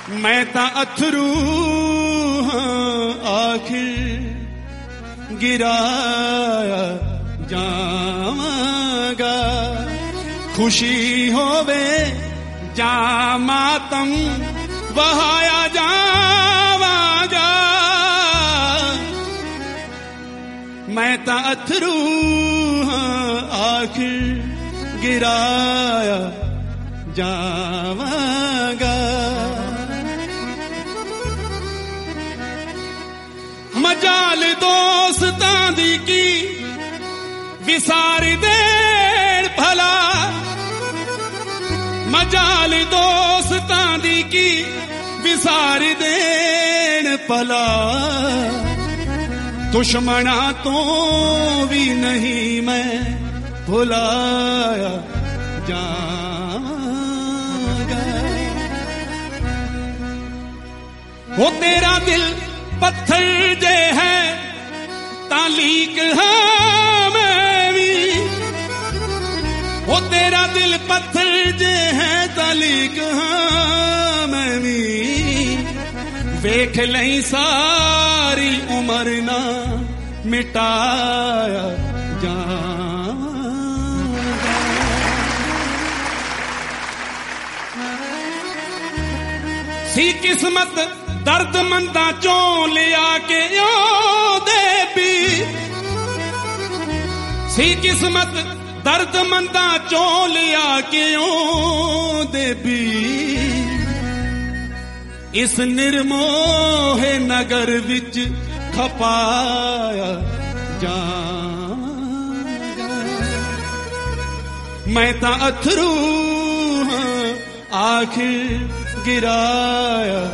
मैं तां अथरू आखिर गिराया जावांगा। खुशी होवे जा मातम बहाया जावांगा। मैं तां अथरू आखिर गिराया जावांगा। मजाल दोस्तां दी की विसार देण भला। मजाल दोस्तां दी की विसार देण भला। दुश्मना तो भी नहीं मैं भुलाया जाऊंगा। वो तेरा दिल पत्थर जे है तालीक हाँ मैं भी। वो तेरा दिल पत्थर जे है तालीक हाँ मैं भी। वेख लई सारी उम्र ना मिटाया जाऊंगा। सी किस्मत दर्द मंदा चों लिया के ओ दे भी। सी किस्मत दर्द मंदा चों लिया के ओ दे भी। इस निर्मोहे नगर विच खपाया जाऊंगा। मैं तां अथरू आखिर गिराया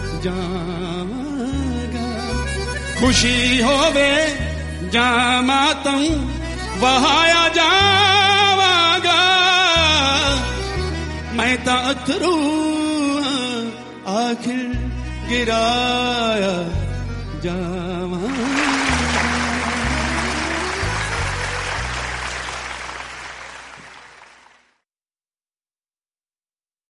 जाऊंगा। खुशी होवे जा मातम वहाया जावांगा। मैं तां अथरू आखिर गिराया जावांगा।